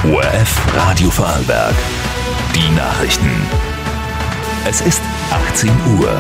ORF Radio Vorarlberg. Die Nachrichten. Es ist 18 Uhr.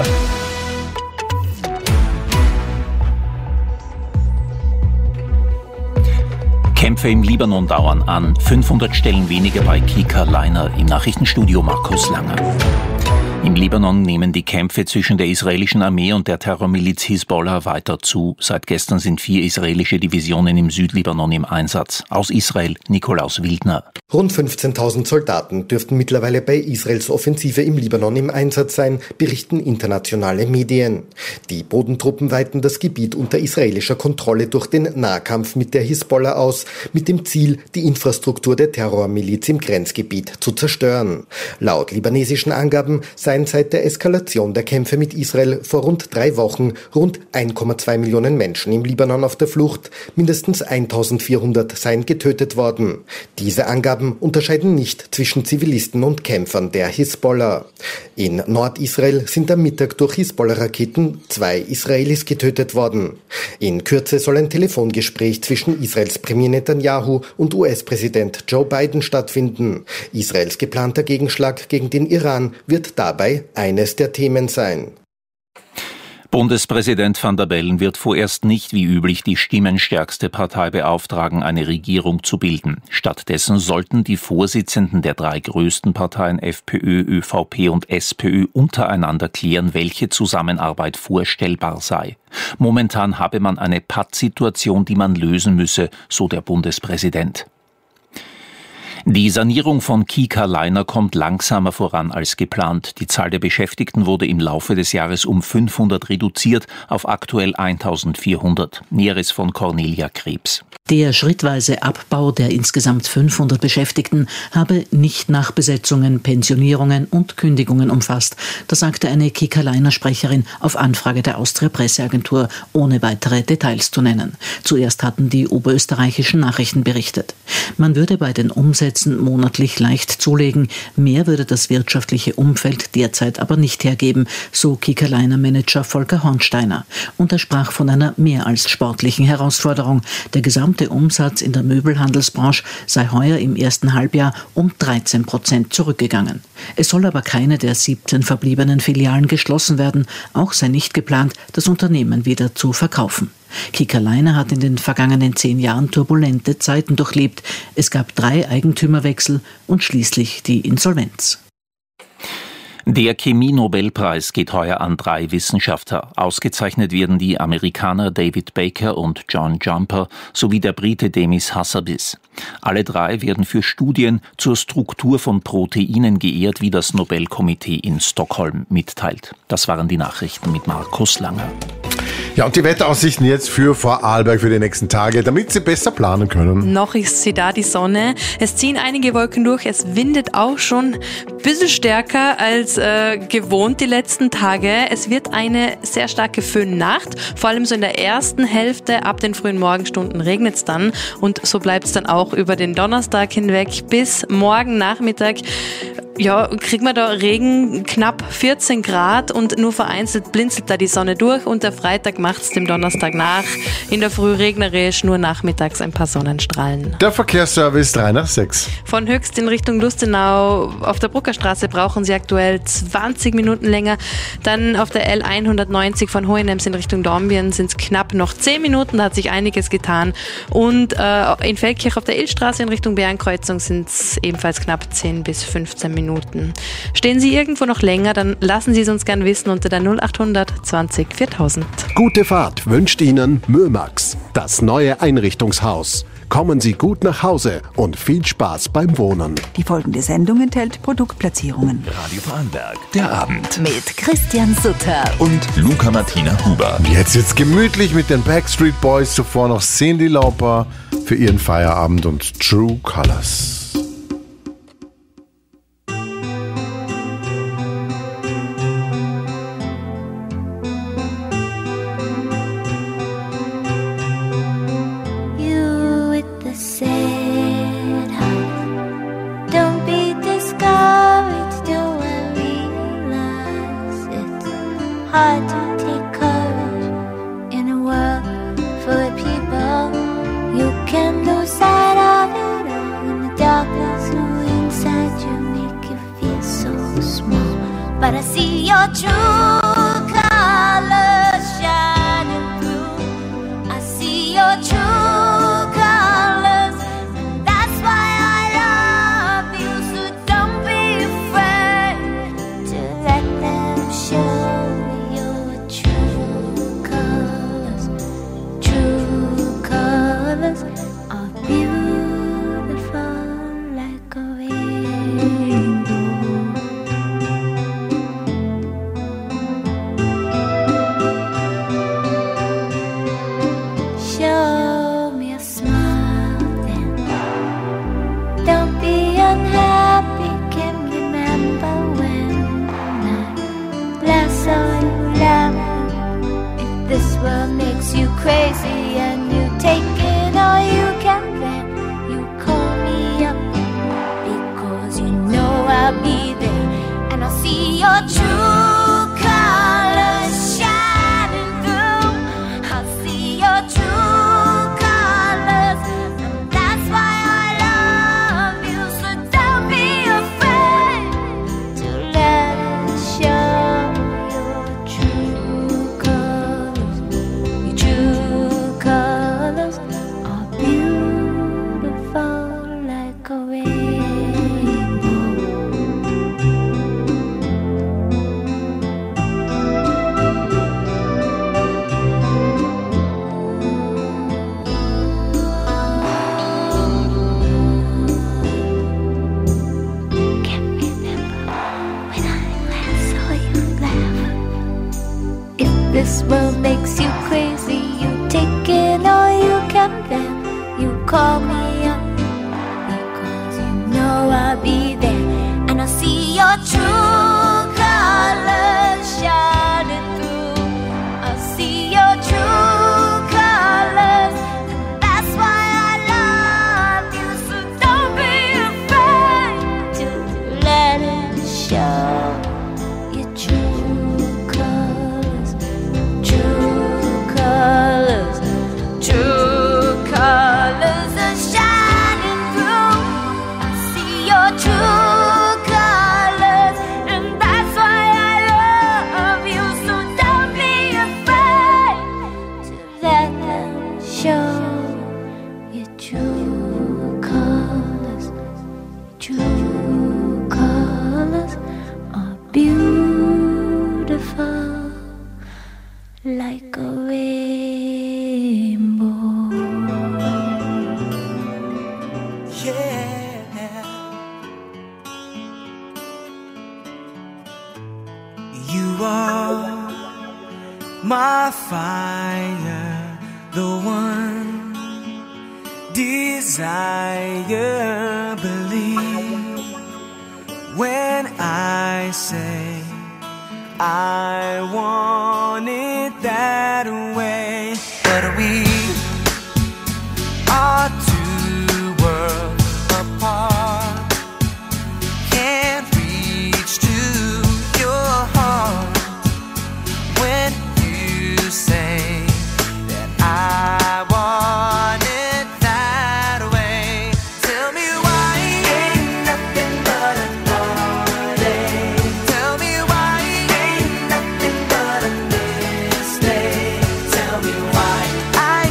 Kämpfe im Libanon dauern an. 500 Stellen weniger bei Kika Liner. Im Nachrichtenstudio Markus Langer. Im Libanon nehmen die Kämpfe zwischen der israelischen Armee und der Terrormiliz Hisbollah weiter zu. Seit gestern sind 4 israelische Divisionen im Südlibanon im Einsatz. Aus Israel Nikolaus Wildner. Rund 15.000 Soldaten dürften mittlerweile bei Israels Offensive im Libanon im Einsatz sein, berichten internationale Medien. Die Bodentruppen weiten das Gebiet unter israelischer Kontrolle durch den Nahkampf mit der Hisbollah aus, mit dem Ziel, die Infrastruktur der Terrormiliz im Grenzgebiet zu zerstören. Laut libanesischen Angaben seien seit der Eskalation der Kämpfe mit Israel vor rund 3 Wochen rund 1,2 Millionen Menschen im Libanon auf der Flucht, mindestens 1.400 seien getötet worden. Diese Angaben unterscheiden nicht zwischen Zivilisten und Kämpfern der Hisbollah. In Nordisrael sind am Mittag durch Hisbollah-Raketen 2 Israelis getötet worden. In Kürze soll ein Telefongespräch zwischen Israels Premier Netanyahu und US-Präsident Joe Biden stattfinden. Israels geplanter Gegenschlag gegen den Iran wird dabei eines der Themen sein. Bundespräsident Van der Bellen wird vorerst nicht wie üblich die stimmenstärkste Partei beauftragen, eine Regierung zu bilden. Stattdessen sollten die Vorsitzenden der 3 größten Parteien FPÖ, ÖVP und SPÖ untereinander klären, welche Zusammenarbeit vorstellbar sei. Momentan habe man eine Pattsituation, die man lösen müsse, so der Bundespräsident. Die Sanierung von Kika Liner kommt langsamer voran als geplant. Die Zahl der Beschäftigten wurde im Laufe des Jahres um 500 reduziert auf aktuell 1.400. Näheres von Cornelia Krebs. Der schrittweise Abbau der insgesamt 500 Beschäftigten habe nicht Nachbesetzungen, Pensionierungen und Kündigungen umfasst. Das sagte eine Kika Liner Sprecherin auf Anfrage der Austria Presseagentur, ohne weitere Details zu nennen. Zuerst hatten die oberösterreichischen Nachrichten berichtet. Man würde bei den Umsätzen monatlich leicht zulegen. Mehr würde das wirtschaftliche Umfeld derzeit aber nicht hergeben, so Kika Liner Manager Volker Hornsteiner. Und er sprach von einer mehr als sportlichen Herausforderung. Der gesamte Umsatz in der Möbelhandelsbranche sei heuer im ersten Halbjahr um 13% zurückgegangen. Es soll aber keine der 17 verbliebenen Filialen geschlossen werden. Auch sei nicht geplant, das Unternehmen wieder zu verkaufen. Kika Liner hat in den vergangenen 10 Jahren turbulente Zeiten durchlebt. Es gab 3 Eigentümerwechsel und schließlich die Insolvenz. Der Chemie-Nobelpreis geht heuer an 3 Wissenschaftler. Ausgezeichnet werden die Amerikaner David Baker und John Jumper sowie der Brite Demis Hassabis. Alle 3 werden für Studien zur Struktur von Proteinen geehrt, wie das Nobelkomitee in Stockholm mitteilt. Das waren die Nachrichten mit Markus Langer. Ja, und die Wetteraussichten jetzt für Vorarlberg für die nächsten Tage, damit Sie besser planen können. Noch ist sie da, die Sonne. Es ziehen einige Wolken durch. Es windet auch schon ein bisschen stärker als gewohnt die letzten Tage. Es wird eine sehr starke Föhnnacht. Vor allem so in der ersten Hälfte, ab den frühen Morgenstunden regnet es dann. Und so bleibt es dann auch über den Donnerstag hinweg bis morgen Nachmittag. Ja, kriegt man da Regen, knapp 14 Grad und nur vereinzelt blinzelt da die Sonne durch und der Freitag macht's dem Donnerstag nach. In der Früh regnerisch, nur nachmittags ein paar Sonnenstrahlen. Der Verkehrsservice 3 nach 6. Von Höchst in Richtung Lustenau auf der Bruckerstraße brauchen Sie aktuell 20 Minuten länger. Dann auf der L190 von Hohenems in Richtung Dornbirn sind es knapp noch 10 Minuten, da hat sich einiges getan. Und in Feldkirch auf der Illstraße in Richtung Bärenkreuzung sind es ebenfalls knapp 10 bis 15 Minuten. Stehen Sie irgendwo noch länger, dann lassen Sie es uns gern wissen unter der 0800 20 4000. Gute Fahrt wünscht Ihnen Mömax, das neue Einrichtungshaus. Kommen Sie gut nach Hause und viel Spaß beim Wohnen. Die folgende Sendung enthält Produktplatzierungen. Radio Vorarlberg, der Abend. Mit Christian Sutter Und Luca Martina Huber. Jetzt wird's gemütlich mit den Backstreet Boys, zuvor noch Cyndi Lauper für ihren Feierabend und True Colors. Hard to take courage in a world full of people. You can lose sight of it all in the darkness. but I see your true colors shining through. I see your true colors, and that's why I love you. So don't be afraid to let them show your true colors. True colors are beautiful like a rainbow. Show me a smile then. Don't be unhappy. Can remember when I last saw you laughing. If this world makes you crazy and you take it all you can, then you call me up, because you know I'll be there, and I'll see your true colors shining through. I'll see your true colors, and that's why I love you. So don't be afraid to let it show your true colors. Your true colors are beautiful like a rainbow. Can't remember when I last saw you laugh. If this world makes you crazy, you take it all you can, then you call me up, because you know I'll be there, and I'll see your true colors shining through. I'll see your true colors, and that's why I love you. So don't be afraid to let it show your true colors. True colors, true colors are shining through. I see your true colors, and that's why I love you. So don't be afraid to let them show your true colors. True colors are beautiful like a rainbow. You are my fire, the one desire. Believe when I say I want it that way. But we are two worlds apart, can't reach to your heart when you say that I want it that way. Tell me why ain't nothing but a heartache. Tell me why ain't nothing but a mistake. Tell me why I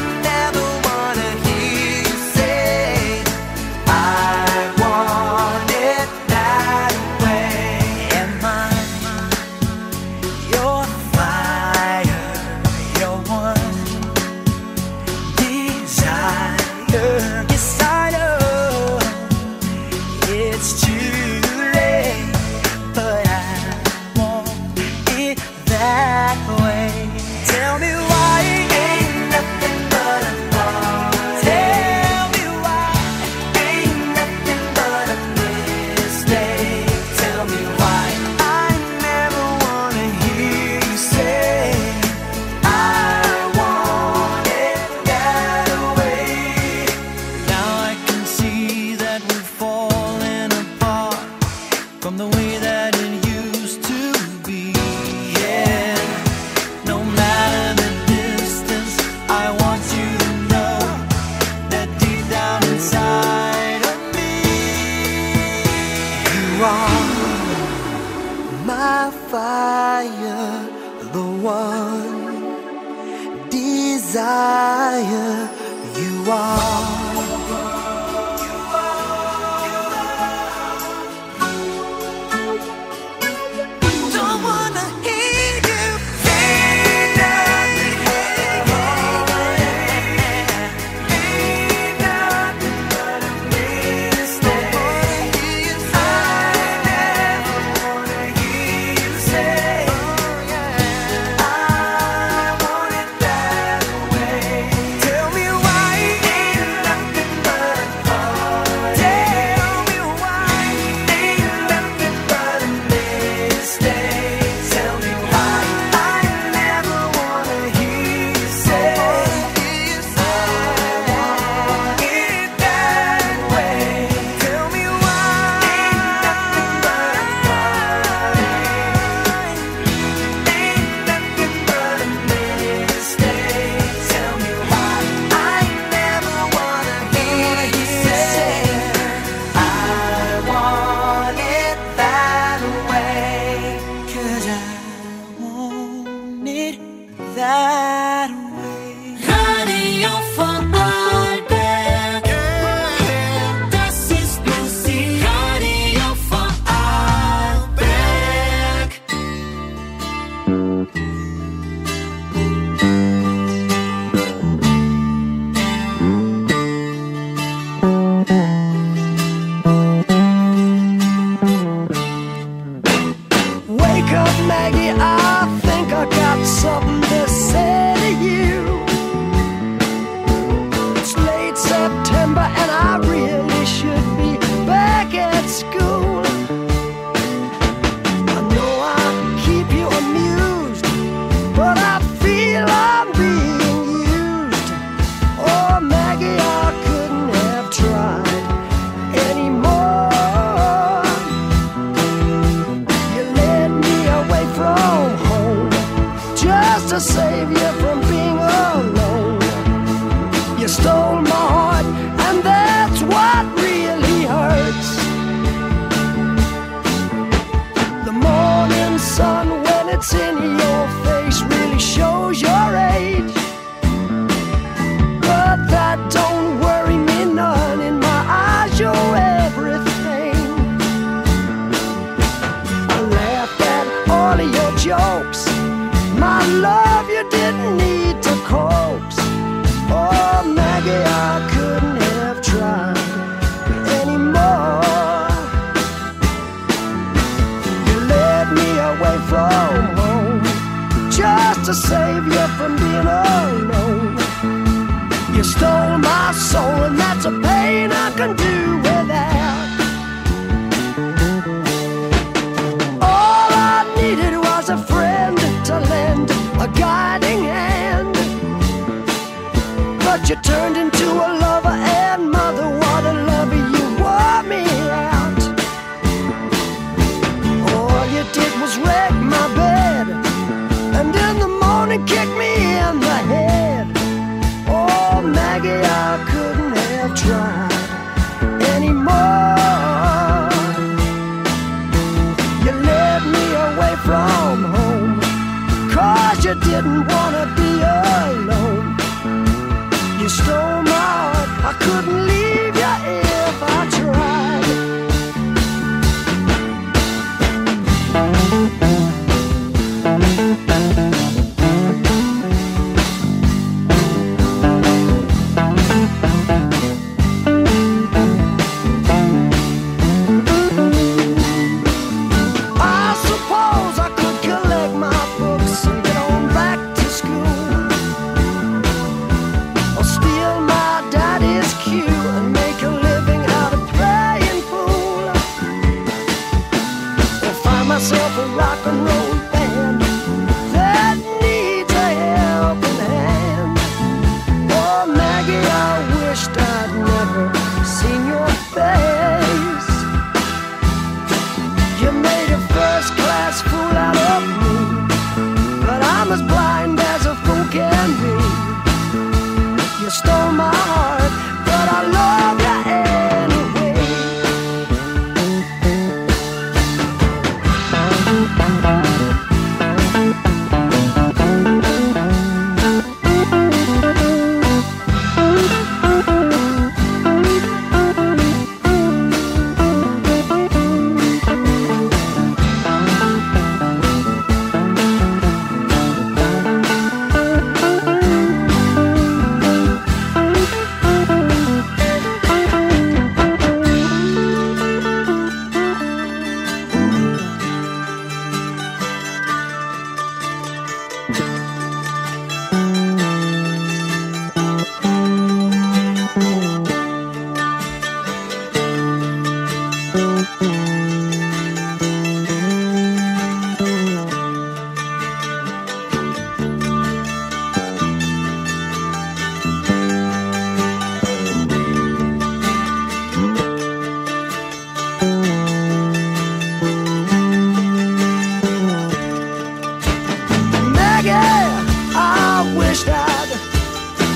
liar you are.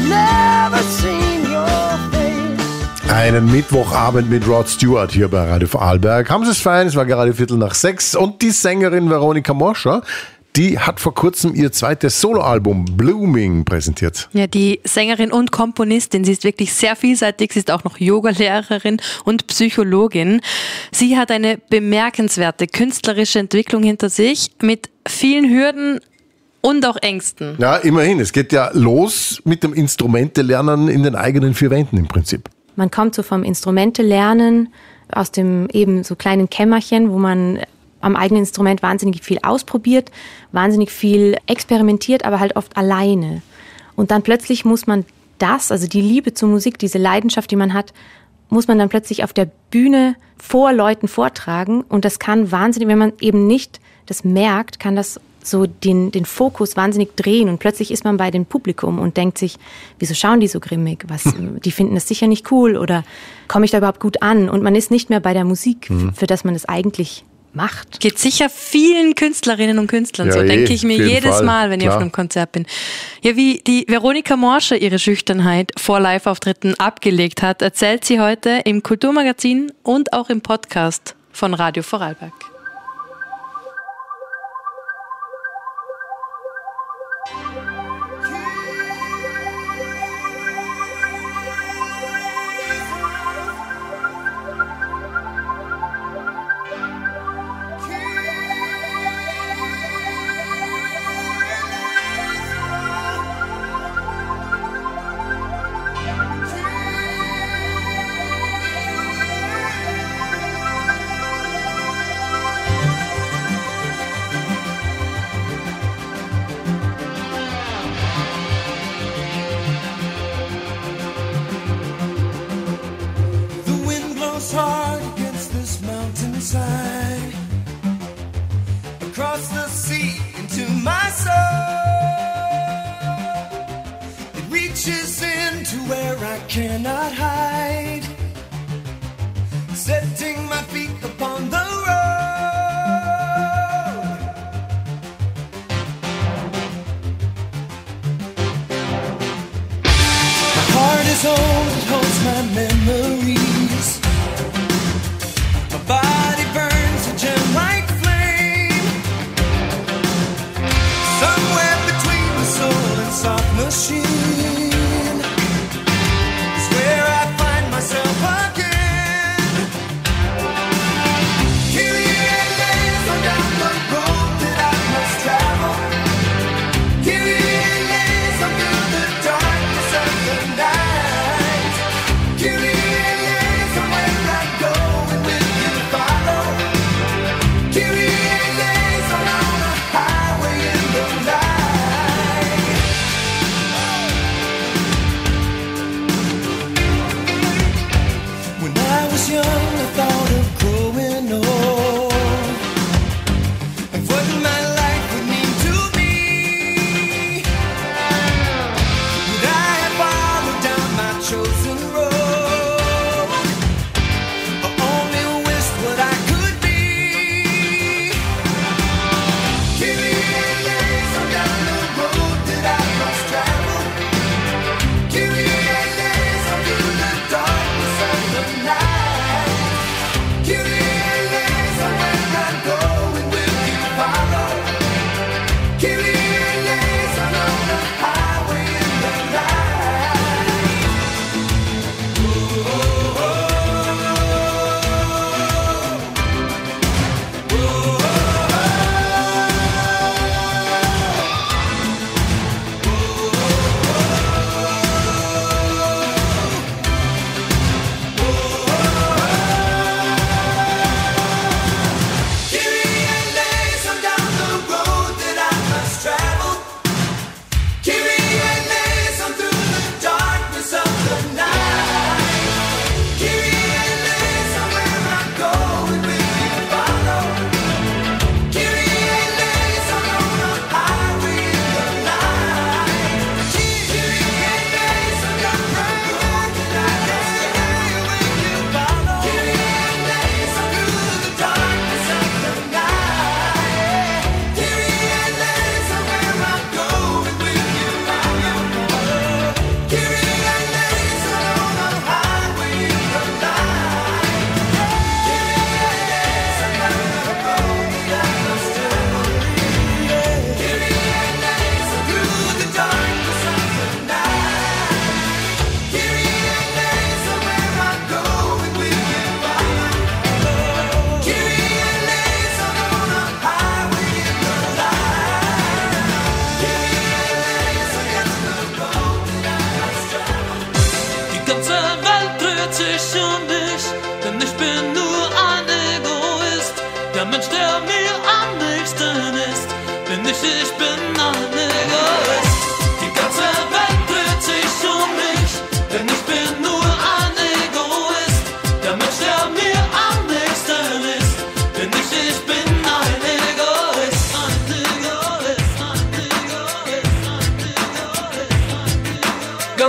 never seen your face. Einen Mittwochabend mit Rod Stewart hier bei Radio Vorarlberg. Haben Sie es fein? Es war gerade 5:45 und die Sängerin Veronika Morscher, die hat vor kurzem ihr zweites Soloalbum Blooming präsentiert. Ja, die Sängerin und Komponistin, sie ist wirklich sehr vielseitig, sie ist auch noch Yogalehrerin und Psychologin. Sie hat eine bemerkenswerte künstlerische Entwicklung hinter sich mit vielen Hürden und auch Ängsten. Ja, immerhin. Es geht ja los mit dem Instrumente-Lernen in den eigenen vier Wänden im Prinzip. Man kommt so vom Instrumente-Lernen aus dem eben so kleinen Kämmerchen, wo man am eigenen Instrument wahnsinnig viel ausprobiert, wahnsinnig viel experimentiert, aber halt oft alleine. Und dann plötzlich muss man das, also die Liebe zur Musik, diese Leidenschaft, die man hat, muss man dann plötzlich auf der Bühne vor Leuten vortragen. Und das kann wahnsinnig, wenn man eben nicht das merkt, kann das so den Fokus wahnsinnig drehen. Und plötzlich ist man bei dem Publikum und denkt sich, wieso schauen die so grimmig? Die finden das sicher nicht cool oder komme ich da überhaupt gut an? Und man ist nicht mehr bei der Musik, für das man es eigentlich macht. Geht sicher vielen Künstlerinnen und Künstlern ja, so, denke ich mir jedes Fall. Mal, wenn ich auf einem Konzert bin. Ja, wie die Veronika Morscher ihre Schüchternheit vor Live-Auftritten abgelegt hat, erzählt sie heute im Kulturmagazin und auch im Podcast von Radio Vorarlberg. Hard against this mountainside, across the sea into my soul. It reaches into where I cannot hide, setting my feet upon the road. My heart is old, it holds my memories. Body burns a gem-like flame, somewhere between the soul and soft machine is where I find myself again. Kyrie eleison down the road that I must travel. Kyrie eleison through the darkness of the night. Kyrie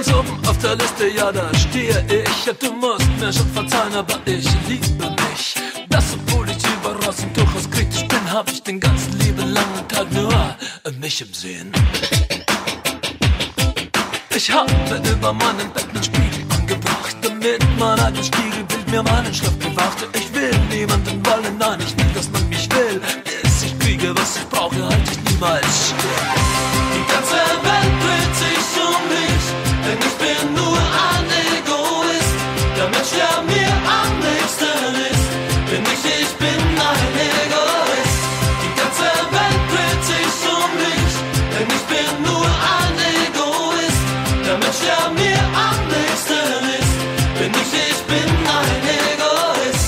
Ganz oben auf der Liste, ja, da stehe ich. Du musst mir schon verzeihen, aber ich liebe mich. Das, obwohl ich überraschend und durchaus kritisch bin, hab ich den ganzen lieben langen Tag nur mich im Sinn. Ich habe über meinen Bett einen Spiegel angebracht, damit mein eigenes Spiegelbild mir meinen Schlaf bewachte. Ich will niemanden wollen, nein, ich will, dass man mich will. Bis ich kriege, was ich brauche, halt ich niemals still. Die ganze Welt dreht sich um mich, denn ich bin nur ein Egoist. Der Mensch, der mir am nächsten ist, bin ich bin ein Egoist. Die ganze Welt dreht sich um mich, denn ich bin nur ein Egoist. Der Mensch, der mir am nächsten ist, bin ich bin ein Egoist.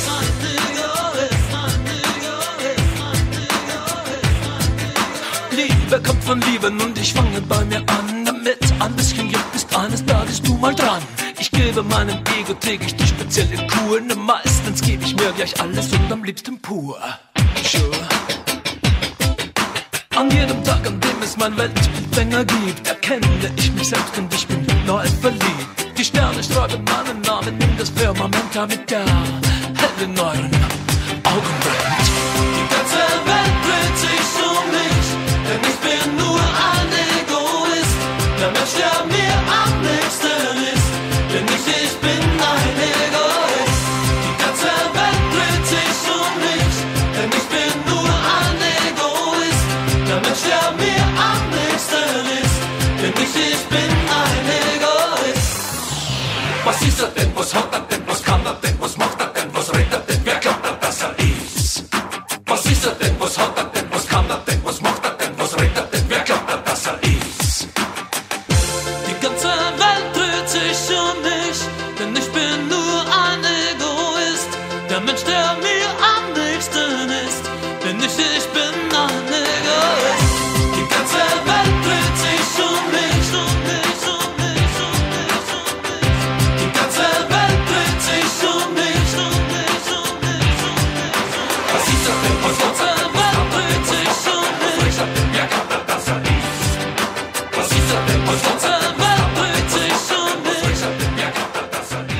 Liebe kommt von Lieben und ich fange bei mir an. Damit ein bisschen Glück ist eines Tages du mal dran. Ich gebe meinem Ego täglich die spezielle Kur. Meistens gebe ich mir gleich alles und am liebsten pur. Sure. An jedem Tag, an dem es mein Weltbildfänger gibt, erkenne ich mich selbst und ich bin neu verliebt. Die Sterne schreiben meinen Namen in das Firmament, damit der hell in euren Augen brennt. Die ganze Welt dreht sich um mich, denn ich bin nur ein Egoist. Der Mensch, der mir am nächsten ist, bin ich bin ein Egoist. Die ganze Welt dreht sich um mich, denn ich bin nur ein Egoist. Der Mensch, der mir am nächsten ist, bin ich bin ein Egoist. Was ist er denn, was hat er denn, was kann er denn, was macht er denn, was redet er denn, wer glaubt er, dass er ist? Was ist er denn, was hat er denn, was kann er denn, was macht er denn, was redet er denn, wer glaubt er, dass er ist? Die ganze Welt dreht sich um mich, denn ich bin nur ein Egoist. Der Mensch, der mir am nächsten ist, bin ich bin ein Egoist. Die ganze Welt dreht sich um mich, um mich, um mich, um mich, um mich. Die ganze Welt dreht sich um mich, um mich, um mich, um mich. Was ist er denn, was hat er denn, was dreht sich um mich, wer glaubt er, dass er ist? Was ist er denn, was hat er denn, was dreht sich um mich, wer glaubt er, dass er ist?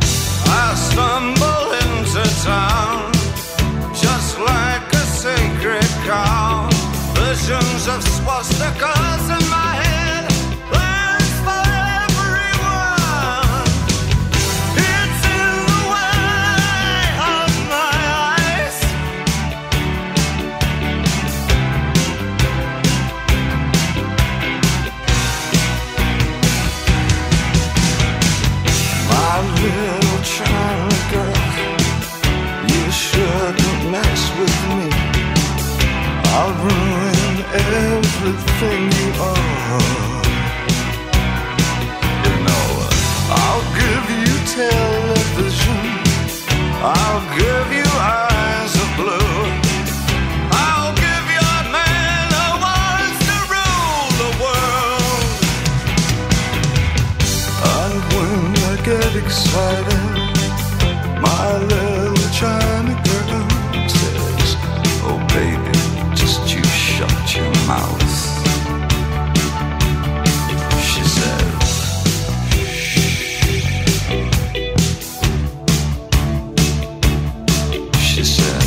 Stumble into town just like a sacred visions of swastikas in my head. Plans for everyone. It's in the way of my eyes. My little China girl, you shouldn't mess with me. I'll ruin everything you are. You know, I'll give you television, I'll give you eyes of blue, I'll give you a man who wants to rule the world. And when I get excited, my little China girl says, oh baby, just you shut your mouth. She says, she says,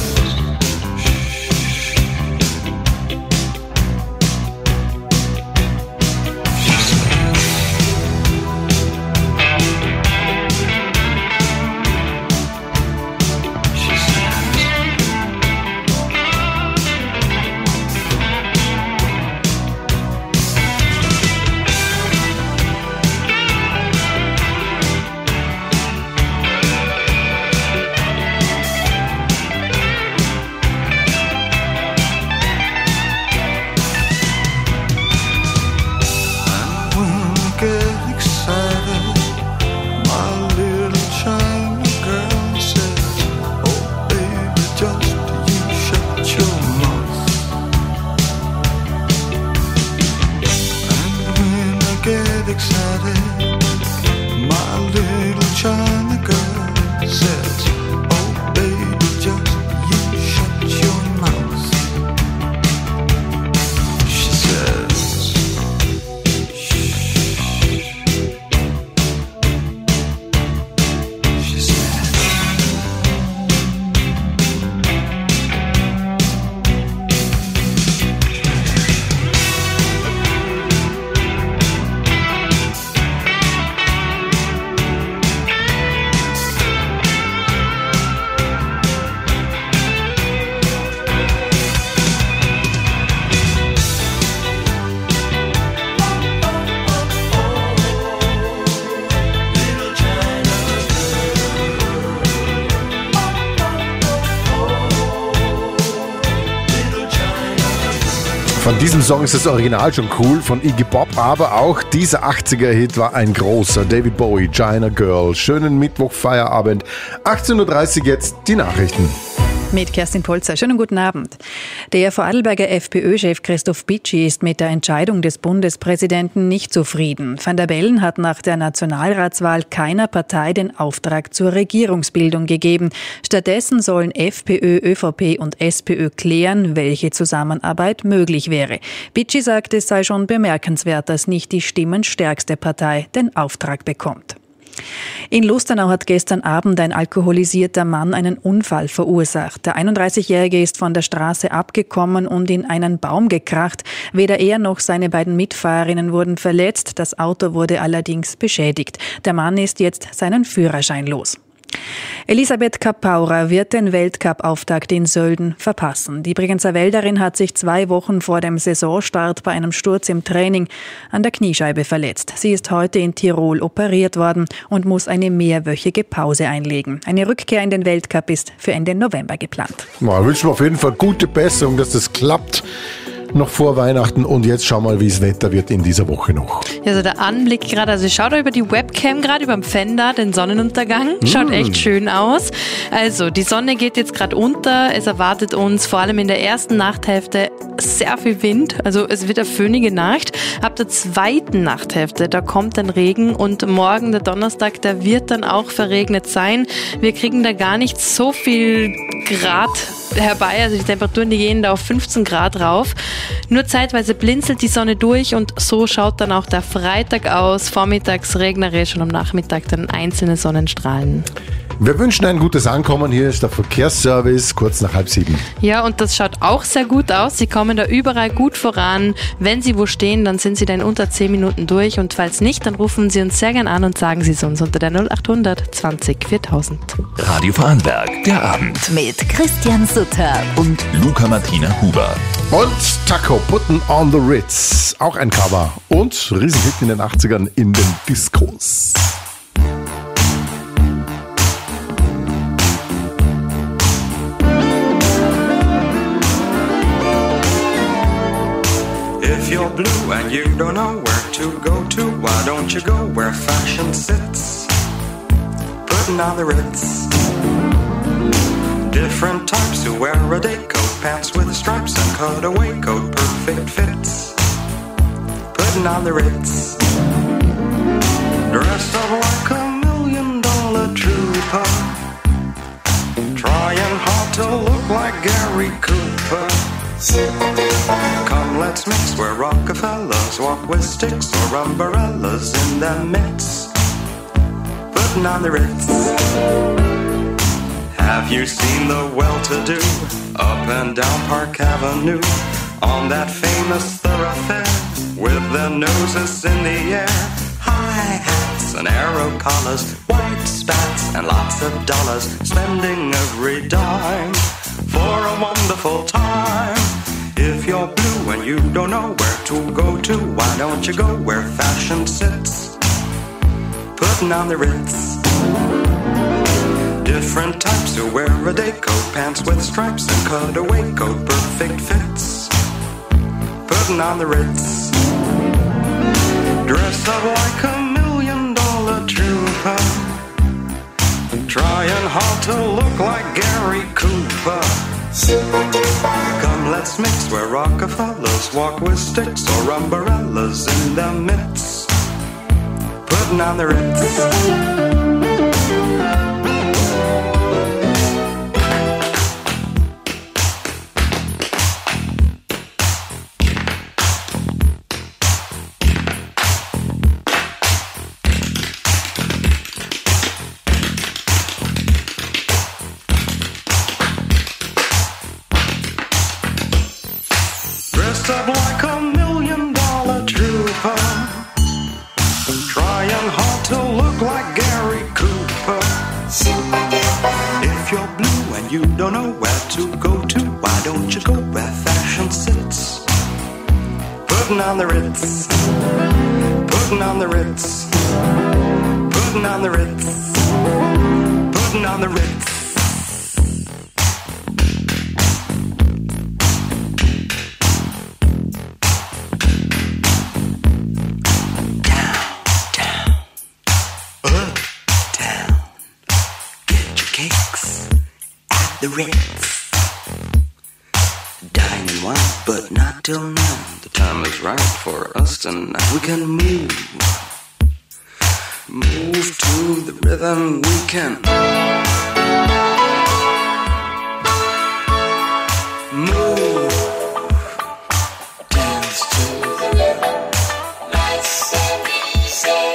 Von diesem Song ist das Original schon cool, von Iggy Pop, aber auch dieser 80er-Hit war ein großer. David Bowie, China Girl. Schönen Mittwoch-Feierabend. 18.30 Uhr jetzt die Nachrichten. Mit Kerstin Polzer. Schönen guten Abend. Der Vorarlberger FPÖ-Chef Christoph Bitschi ist mit der Entscheidung des Bundespräsidenten nicht zufrieden. Van der Bellen hat nach der Nationalratswahl keiner Partei den Auftrag zur Regierungsbildung gegeben. Stattdessen sollen FPÖ, ÖVP und SPÖ klären, welche Zusammenarbeit möglich wäre. Bitschi sagt, es sei schon bemerkenswert, dass nicht die stimmenstärkste Partei den Auftrag bekommt. In Lustenau hat gestern Abend ein alkoholisierter Mann einen Unfall verursacht. Der 31-Jährige ist von der Straße abgekommen und in einen Baum gekracht. Weder er noch seine beiden Mitfahrerinnen wurden verletzt. Das Auto wurde allerdings beschädigt. Der Mann ist jetzt seinen Führerschein los. Elisabeth Kapaurer wird den Weltcup-Auftakt in Sölden verpassen. Die Bregenzer Wälderin hat sich 2 Wochen vor dem Saisonstart bei einem Sturz im Training an der Kniescheibe verletzt. Sie ist heute in Tirol operiert worden und muss eine mehrwöchige Pause einlegen. Eine Rückkehr in den Weltcup ist für Ende November geplant. Ja, wünschen wir auf jeden Fall gute Besserung, dass das klappt. Noch vor Weihnachten und jetzt schau mal, wie das Wetter wird in dieser Woche noch. Also der Anblick gerade, also ich schaue da über die Webcam gerade, über dem Fender, den Sonnenuntergang. Schaut echt schön aus. Also die Sonne geht jetzt gerade unter. Es erwartet uns vor allem in der ersten Nachthälfte sehr viel Wind. Also es wird eine föhnige Nacht. Ab der zweiten Nachthälfte, da kommt dann Regen und morgen, der Donnerstag, der wird dann auch verregnet sein. Wir kriegen da gar nicht so viel Grad herbei, also die Temperaturen, die gehen da auf 15 Grad rauf. Nur zeitweise blinzelt die Sonne durch und so schaut dann auch der Freitag aus. Vormittags regnerisch und am Nachmittag dann einzelne Sonnenstrahlen. Wir wünschen ein gutes Ankommen. Hier ist der Verkehrsservice, kurz nach 6:30. Ja, und das schaut auch sehr gut aus. Sie kommen da überall gut voran. Wenn Sie wo stehen, dann sind Sie da in unter 10 Minuten durch. Und falls nicht, dann rufen Sie uns sehr gern an und sagen Sie es uns unter der 0800 20 4000. Radio Vorarlberg, der Abend. Mit Christian Sutter Und Luca Martina Huber. Und Taco, Putten on the Ritz. Auch ein Cover. Und Riesenhit in den 80ern in den Diskos. If you're blue and you don't know where to go to, why don't you go where fashion sits? Putting on the Ritz. Different types who wear a day coat, pants with stripes and cutaway coat, perfect fits. Putting on the Ritz. Dressed up like $1 million trooper, trying hard to look like Gary Cooper. Come, let's mix where Rockefellers walk with sticks or umbrellas in their midst. Putting on the Ritz. Have you seen the well-to-do up and down Park Avenue on that famous thoroughfare with their noses in the air? High hats and arrow collars, white spats and lots of dollars, spending every dime for a wonderful time. If you're blue and you don't know where to go to, why don't you go where fashion sits? Putting on the Ritz. Different types who wear a day coat, pants with stripes and cutaway coat, perfect fits. Putting on the Ritz. Dressed up like $1 million trooper, trying hard to look like Gary Cooper. Come, let's mix where Rockefellers walk with sticks or umbrellas in their midst. Putting on the Ritz. Up like $1 million trooper, trying hard to look like Gary Cooper. If you're blue and you don't know where to go to, why don't you go where fashion sits? Putting on the Ritz. Putting on the Ritz. Putting on the Ritz. Putting on the Ritz. The Ritz. Dining once, but not till now. The time is right for us tonight. We can move to the rhythm. We can move, dance to the rhythm. Nice and easy.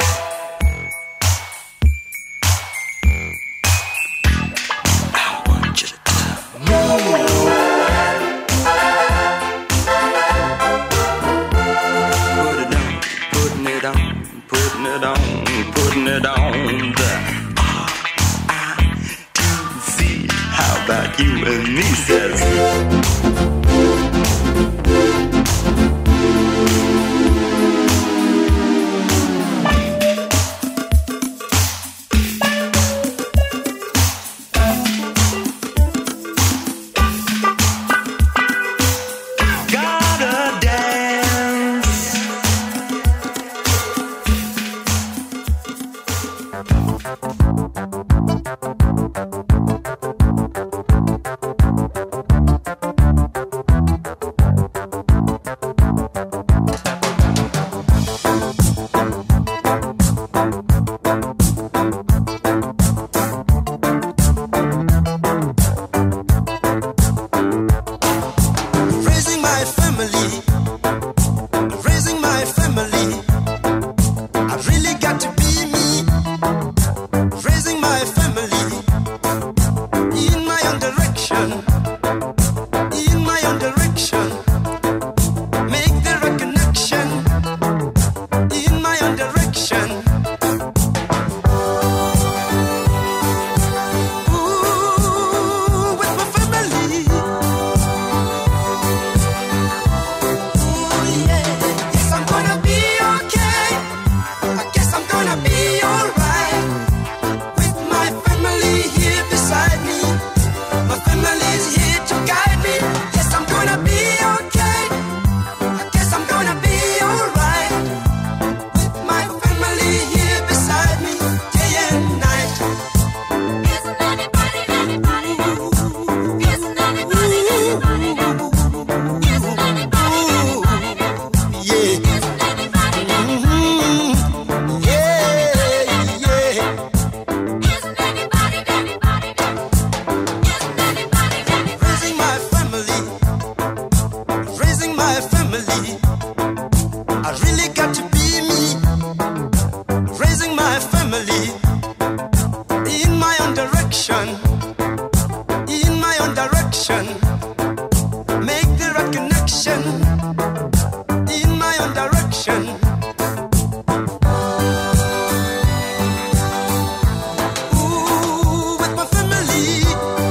Putting it on the R-I-T-Z. How about you and me, says my family. I really got to be me, raising my family in my own direction, in my own direction. Make the right connection in my own direction. Ooh, with my family.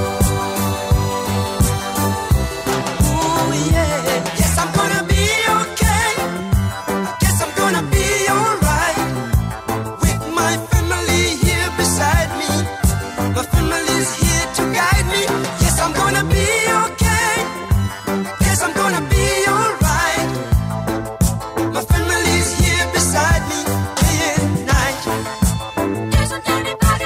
Ooh, yeah. Yes, I'm gonna be okay. I guess I'm gonna be alright. With my family here beside me. My family's here to guide me. Yes, I'm gonna be okay. Yes, I'm gonna be alright. My family's here beside me day and night. There's anybody,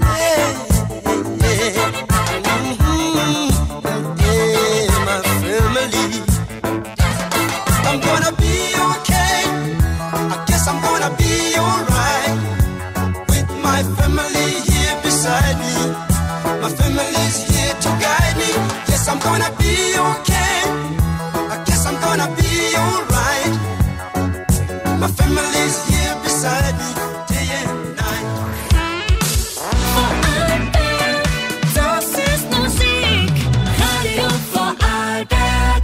yeah, my family. I'm gonna be okay. I guess I'm gonna be alright. With my family here beside me. My family's here to guide me. Yes, I'm gonna be okay. I guess I'm gonna be alright. My family's here beside me day and night. Das ist Musik, Radio Vorarlberg.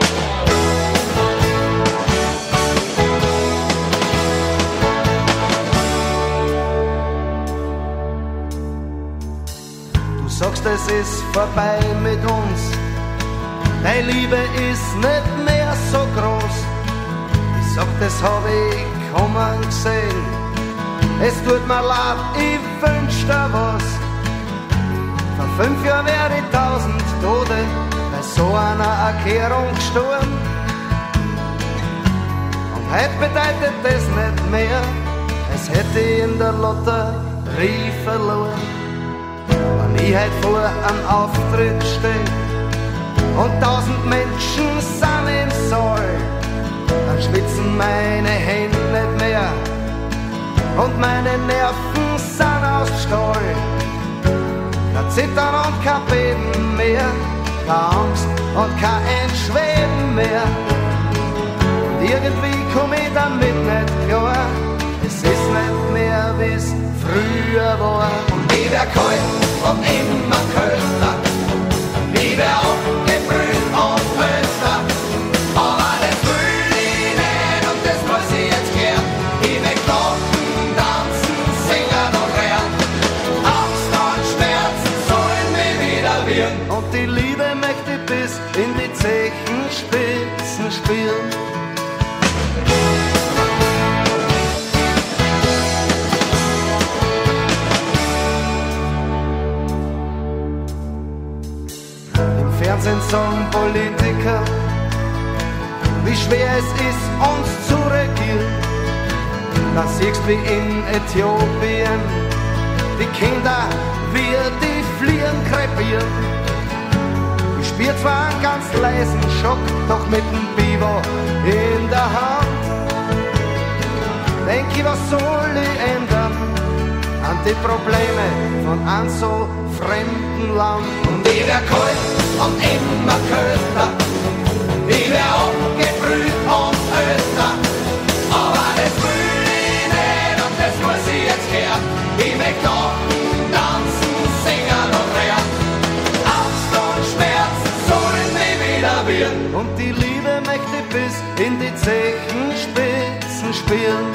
Du sagst, es ist vorbei mit uns. Deine Liebe ist nicht mehr so groß. Ich sag, das hab ich kommen gesehen. Es tut mir leid, ich wünsch dir was. Vor 5 Jahren wäre ich 1000 Tote bei so einer Erklärung gestorben. Und heute bedeutet das nicht mehr, als hätte ich in der Lotterie verloren. Wenn ich heute vor einem Auftritt steh und 1000 Menschen sind im Saal, dann schwitzen meine Hände nicht mehr und meine Nerven sind aus Stahl. Kein Zittern und kein Beben mehr, keine Angst und kein Entschweben mehr. Und irgendwie komm ich damit nicht klar, es ist nicht mehr wie's früher war. Und ich wär kalt und immer kälter, ich wär abgebrüht und älter. Aber das will ich nicht und das muss ich jetzt gern. Ich will lachen, tanzen, singen und rennen. Angst und Schmerzen sollen mich wieder wehren. Und die Liebe möchte ich bis in die Zechenspitzen spüren. Fernsehen sagen Politiker, wie schwer es ist, uns zu regieren. Da siehst wie in Äthiopien die Kinder, wie die Fliehen krepieren. Ich spür zwar einen ganz leisen Schock, doch mit dem Biber in der Hand. Denk ich, was soll ich ändern an die Probleme von einem so fremden Land? Und ich wär kalt und immer kälter, ich wär abgebrüht und älter. Aber das will ich nicht und das muss ich jetzt hören. Ich möcht lachen, tanzen, singen und rennen. Angst und Schmerzen sollen mich wieder wehren. Und die Liebe möchte ich bis in die Zechenspitzen spüren.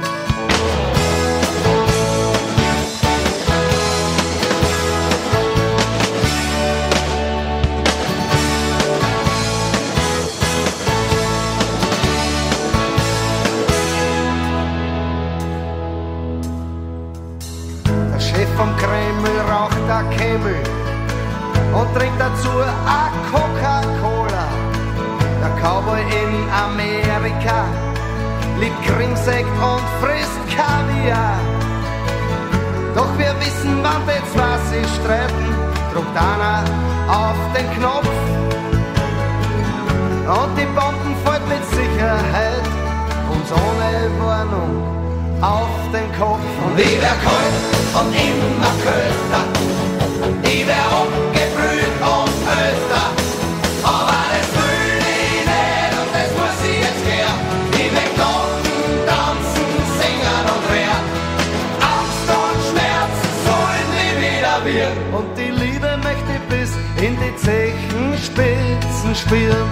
Vom Kreml raucht der Kämmel und trinkt dazu a Coca-Cola. Der Cowboy in Amerika liebt Krimsekt und frisst Kaviar. Doch wir wissen, wann die zwei sich streiten, drückt einer auf den Knopf und die Bomben fällt mit Sicherheit uns ohne Warnung auf den Kopf. Und ich wär kalt und immer kälter, ich wär abgebrüht und älter. Aber das will ich nicht und das Gitarren spielen.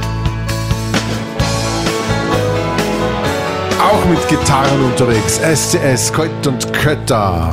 Auch mit Gitarren unterwegs. SCS, Kalt und Kötter.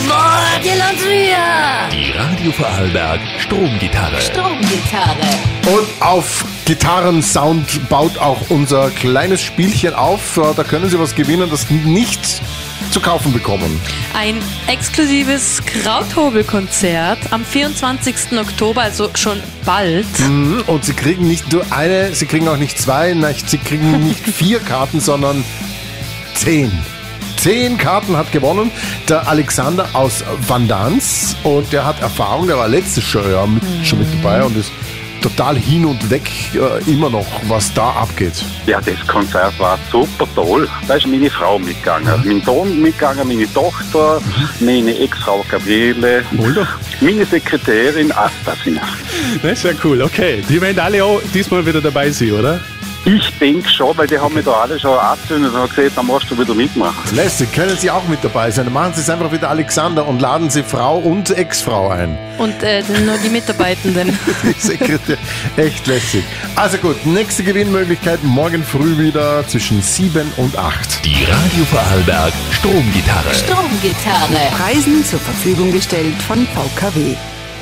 Die Radio Vorarlberg Stromgitarre. Und auf Gitarrensound baut auch unser kleines Spielchen auf. Da können Sie was gewinnen, das nicht zu kaufen bekommen. Ein exklusives Krauthobelkonzert am 24. Oktober, also schon bald. Und Sie kriegen nicht nur eine, Sie kriegen auch nicht zwei, Sie kriegen nicht 4 Karten, sondern 10. 10 Karten hat gewonnen der Alexander aus Vandans und der hat Erfahrung, der war letztes Jahr schon mit dabei und ist total hin und weg immer noch, was da abgeht. Ja, das Konzert war super toll. Da ist meine Frau mitgegangen, mein Sohn mitgegangen, meine Tochter, meine Ex-Frau Gabriele, meine Sekretärin, das sind. Das ist ja cool, okay. Die werden alle auch diesmal wieder dabei sein, oder? Ich denke schon, weil die haben mich da alle schon angezündet und haben gesagt, dann musst du wieder mitmachen. Lässig, können Sie auch mit dabei sein. Dann machen Sie es einfach wieder Alexander und laden Sie Frau und Ex-Frau ein. Und nur die Mitarbeitenden. Die Sekretär, echt lässig. Also gut, nächste Gewinnmöglichkeit morgen früh wieder zwischen 7 und 8. Die Radio Vorarlberg Stromgitarre. Mit Preisen zur Verfügung gestellt von VKW.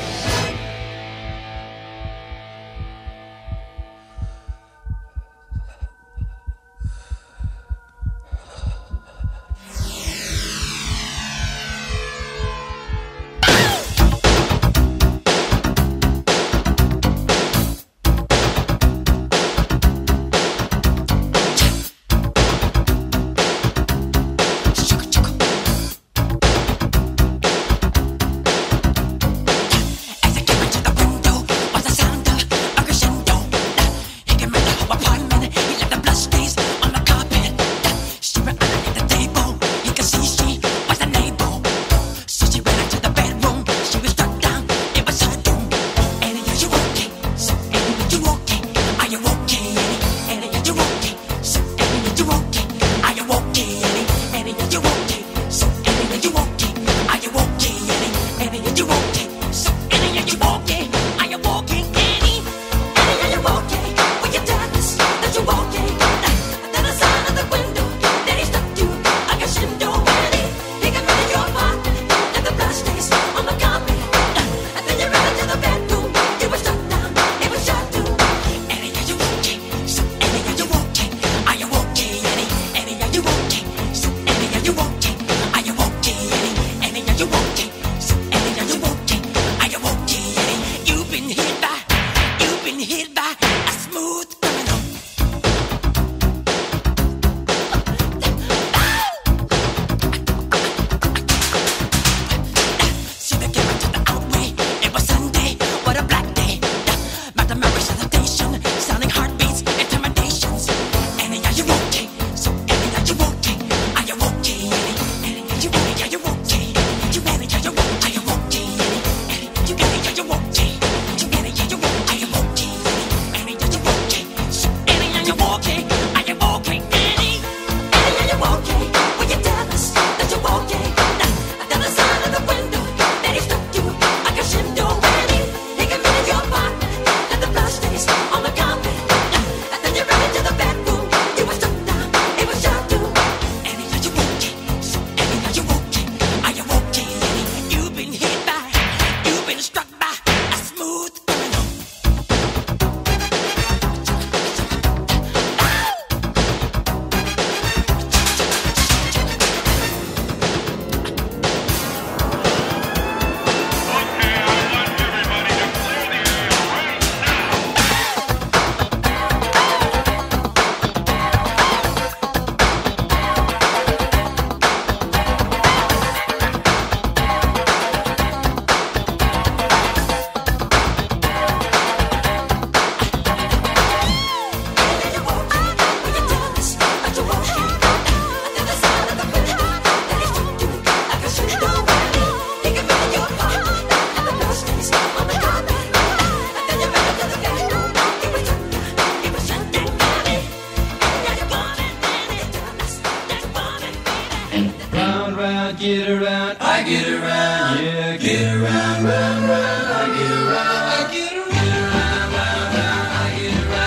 get around, I get around, yeah, get around, round, round, I get around, I get around, round, round, I get around.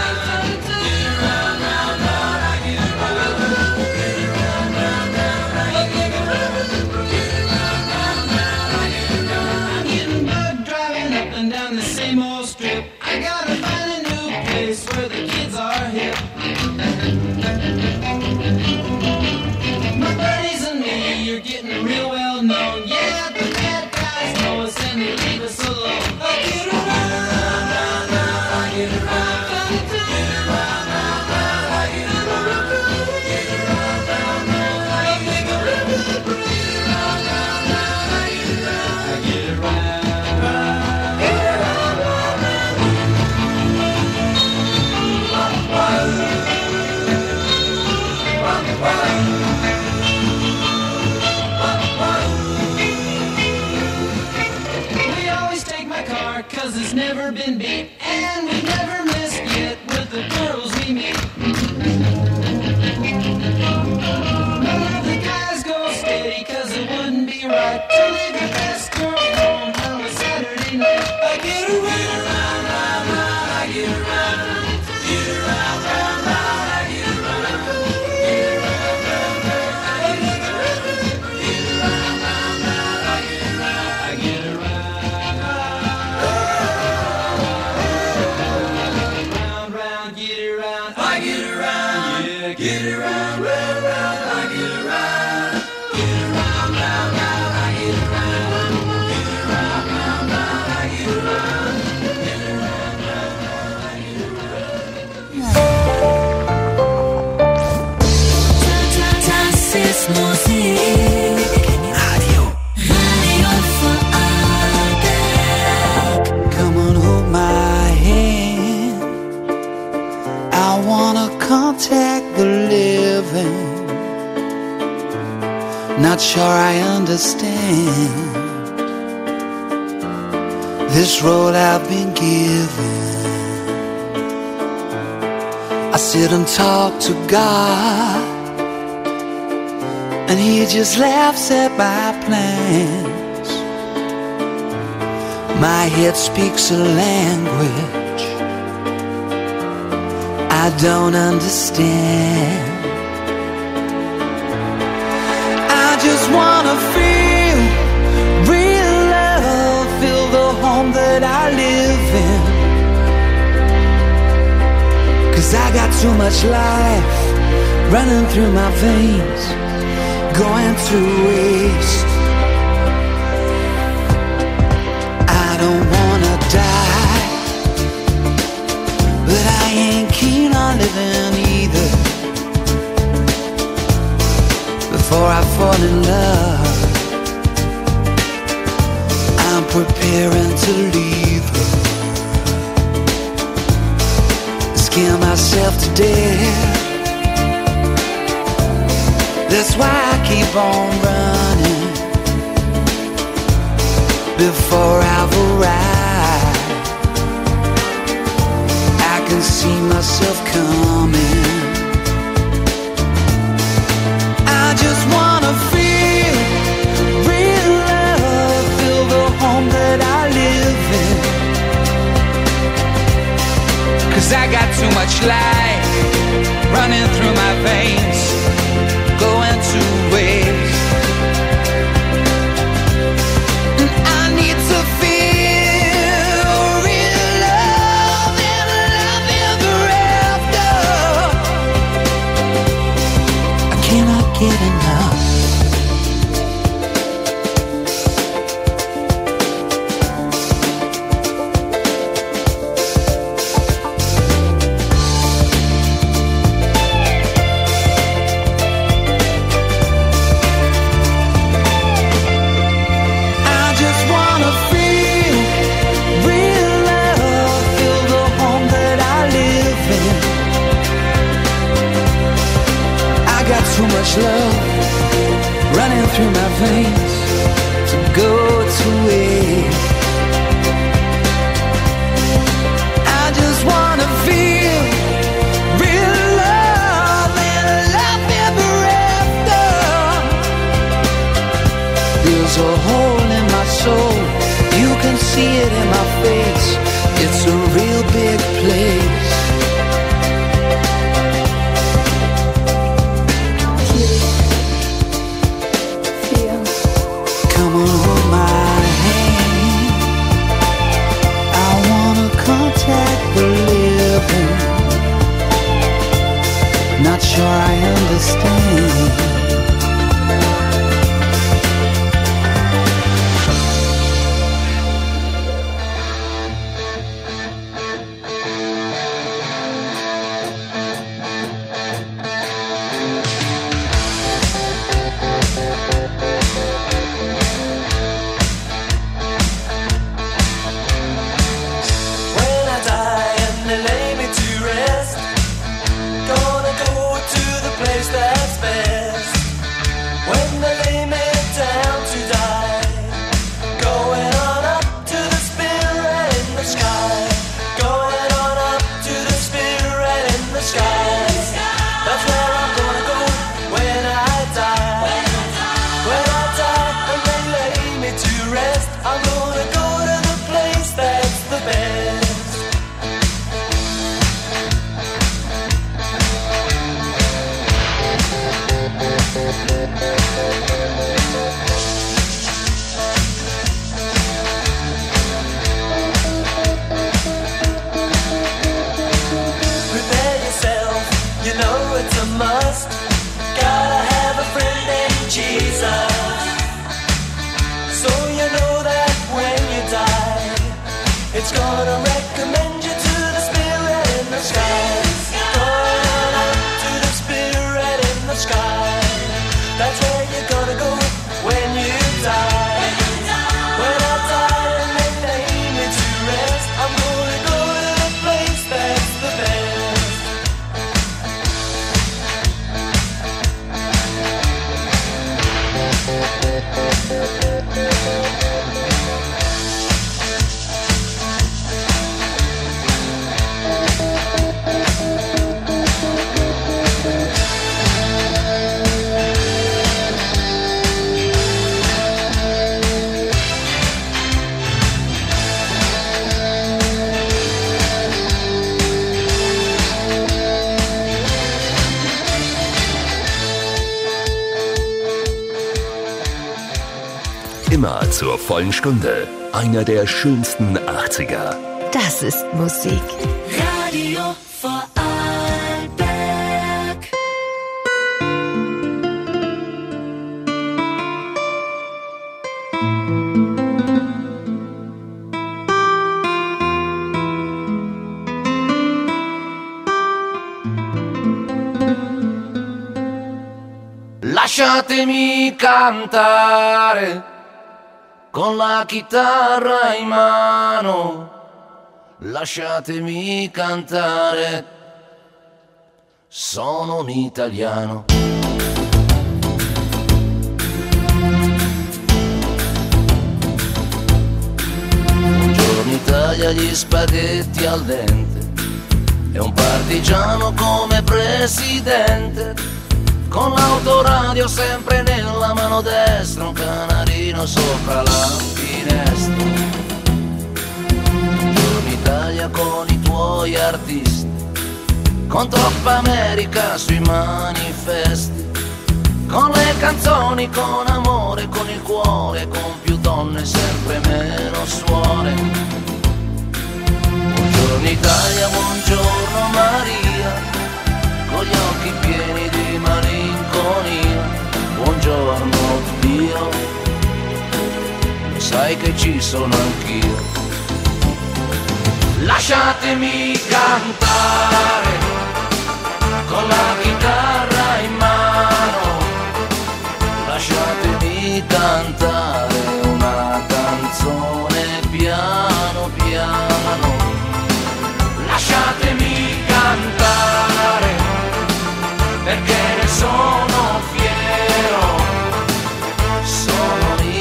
the living. Not sure I understand this road I've been given. I sit and talk to God, and He just laughs at my plans. My head speaks a language I don't understand. I just wanna feel real love, feel the home that I live in. 'Cause I got too much life running through my veins, going to waste. I don't wanna die, but I ain't keen on living either. Before I fall in love, I'm preparing to leave her. Scare myself to death. That's why I keep on running before I've arrived. I can see myself coming. I just wanna feel real love, feel the home that I live in. 'Cause I got too much life running through my veins, going to waste. And I need to feel real love and love ever after. I cannot get enough. Too much love running through my veins to go to waste. I just wanna feel real love and love ever after. There's a hole in my soul, you can see it in my face. It's a real big place. Come on, hold my hand. I wanna contact the living. Not sure I understand. It's gonna recommend you to the spirit in the sky. Going up to the spirit in the sky. That's where you're gonna go when you die. When I die and they lay me to rest, I'm gonna go to the place that's the best. Immer zur vollen Stunde. Einer der schönsten 80er. Das ist Musik. Radio Vorarlberg. Lasciatemi cantare con la chitarra in mano, lasciatemi cantare, sono un italiano. Buongiorno Italia, gli spaghetti al dente, e un partigiano come presidente, con l'autoradio sempre nella mano destra, un canarino sopra la finestra. Buongiorno Italia con i tuoi artisti, con troppa America sui manifesti, con le canzoni, con amore, con il cuore, con più donne, sempre meno suore. Buongiorno Italia, buongiorno Maria, con gli occhi pieni di malinconia. Buongiorno Dio, lo sai che ci sono anch'io. Lasciatemi cantare con la chitarra in mano, lasciatemi cantare una canzone piano piano. Lasciatemi cantare perché ne sono fiero, sono un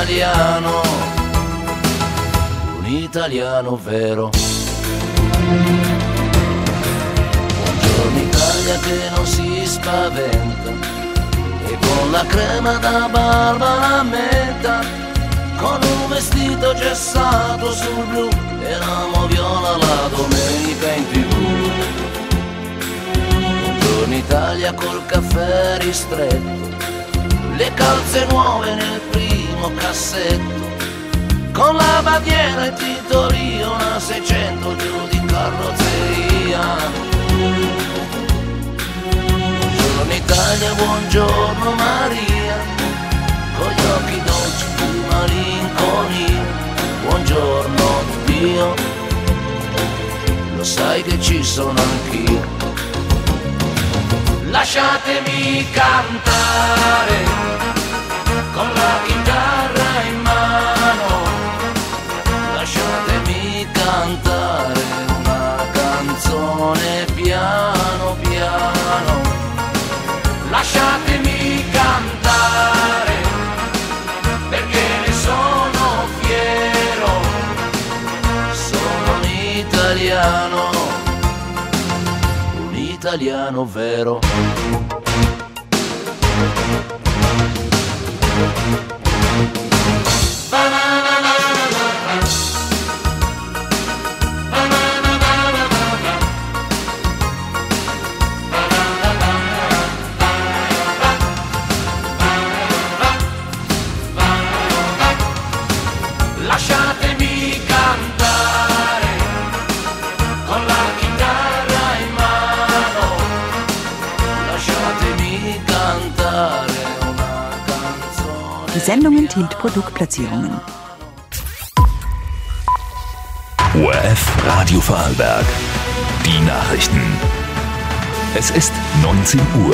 italiano vero. Buongiorno Italia che non si spaventa, e con la crema da barba la menta, con un vestito gessato sul blu e l'amo viola la domenica in TV. Buongiorno Italia col caffè ristretto, le calze nuove nel primo cassetto, con la bandiera e titoli una 600 giù di carrozzeria. Buongiorno Italia, buongiorno Maria, con gli occhi dolci di malinconia. Buongiorno Dio, lo sai che ci sono anch'io. Lasciatemi cantare con la chitarra in mano, lasciatemi cantare una canzone piano piano. Lasciatemi cantare perché ne sono fiero, sono un italiano vero. Lasciatemi cantare con la chitarra in mano, lasciatemi cantare una canzone. Die Sendung enthielt Produktplatzierungen. ORF Radio Vorarlberg. Die Nachrichten. Es ist 19 Uhr.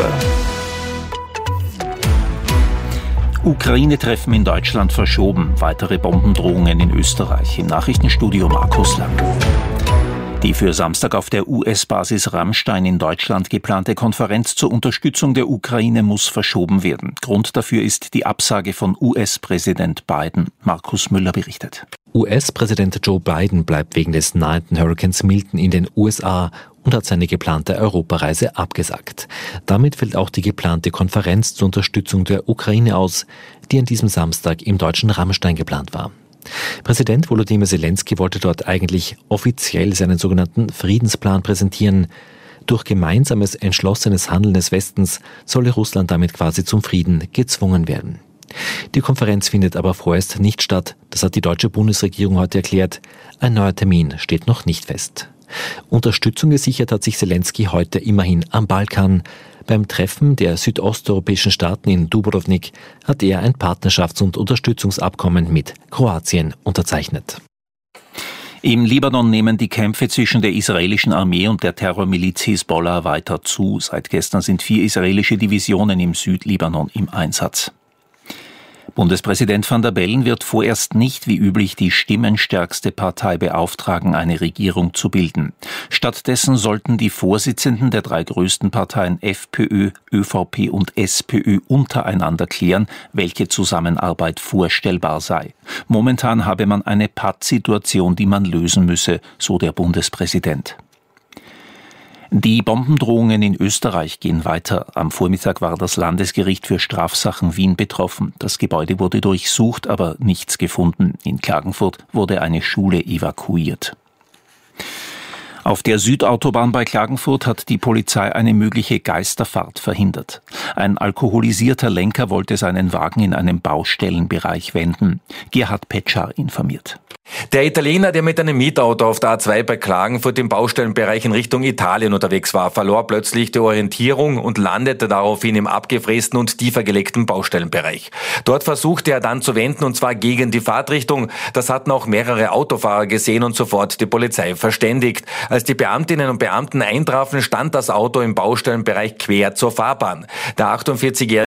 Ukraine-Treffen in Deutschland verschoben. Weitere Bombendrohungen in Österreich. Im Nachrichtenstudio Markus Lang. Die für Samstag auf der US-Basis Ramstein in Deutschland geplante Konferenz zur Unterstützung der Ukraine muss verschoben werden. Grund dafür ist die Absage von US-Präsident Biden. Markus Müller berichtet. US-Präsident Joe Biden bleibt wegen des nahenden Hurrikans Milton in den USA und hat seine geplante Europareise abgesagt. Damit fällt auch die geplante Konferenz zur Unterstützung der Ukraine aus, die an diesem Samstag im deutschen Ramstein geplant war. Präsident Volodymyr Zelensky wollte dort eigentlich offiziell seinen sogenannten Friedensplan präsentieren. Durch gemeinsames, entschlossenes Handeln des Westens solle Russland damit quasi zum Frieden gezwungen werden. Die Konferenz findet aber vorerst nicht statt. Das hat die deutsche Bundesregierung heute erklärt. Ein neuer Termin steht noch nicht fest. Unterstützung gesichert hat sich Zelensky heute immerhin am Balkan. Beim Treffen der südosteuropäischen Staaten in Dubrovnik hat er ein Partnerschafts- und Unterstützungsabkommen mit Kroatien unterzeichnet. Im Libanon nehmen die Kämpfe zwischen der israelischen Armee und der Terrormiliz Hisbollah weiter zu. Seit gestern sind 4 israelische Divisionen im Südlibanon im Einsatz. Bundespräsident Van der Bellen wird vorerst nicht wie üblich die stimmenstärkste Partei beauftragen, eine Regierung zu bilden. Stattdessen sollten die Vorsitzenden der 3 größten Parteien FPÖ, ÖVP und SPÖ untereinander klären, welche Zusammenarbeit vorstellbar sei. Momentan habe man eine Pattsituation, die man lösen müsse, so der Bundespräsident. Die Bombendrohungen in Österreich gehen weiter. Am Vormittag war das Landesgericht für Strafsachen Wien betroffen. Das Gebäude wurde durchsucht, aber nichts gefunden. In Klagenfurt wurde eine Schule evakuiert. Auf der Südautobahn bei Klagenfurt hat die Polizei eine mögliche Geisterfahrt verhindert. Ein alkoholisierter Lenker wollte seinen Wagen in einem Baustellenbereich wenden. Gerhard Petschar informiert. Der Italiener, der mit einem Mietauto auf der A2 bei Klagenfurt im Baustellenbereich in Richtung Italien unterwegs war, verlor plötzlich die Orientierung und landete daraufhin im abgefrästen und tiefer gelegten Baustellenbereich. Dort versuchte er dann zu wenden, und zwar gegen die Fahrtrichtung. Das hatten auch mehrere Autofahrer gesehen und sofort die Polizei verständigt. Als die Beamtinnen und Beamten eintrafen, stand das Auto im Baustellenbereich quer zur Fahrbahn. Der 48-Jährige